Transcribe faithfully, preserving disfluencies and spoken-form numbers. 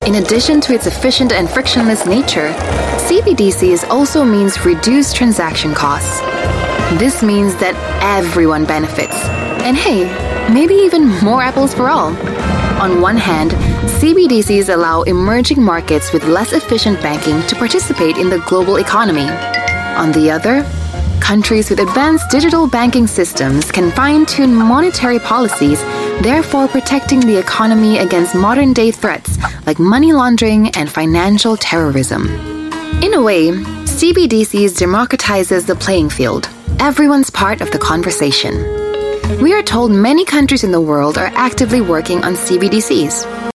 In addition to its efficient and frictionless nature, C B D Cs also means reduced transaction costs. This means that everyone benefits. And hey, maybe even more apples for all. On one hand, C B D Cs allow emerging markets with less efficient banking to participate in the global economy. On the other, countries with advanced digital banking systems can fine-tune monetary policies, therefore protecting the economy against modern-day threats like money laundering and financial terrorism. In a way, C B D Cs democratizes the playing field. Everyone's part of the conversation. We are told many countries in the world are actively working on C B D Cs.